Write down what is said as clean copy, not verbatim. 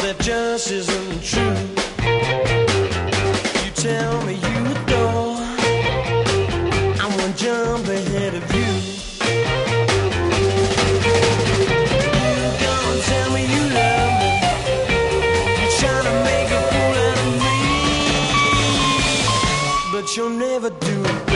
that just isn't true. You tell me you adore, I'm one jump ahead of you. You gonna tell me you love me, you're trying to make a fool out of me, but you'll never do it.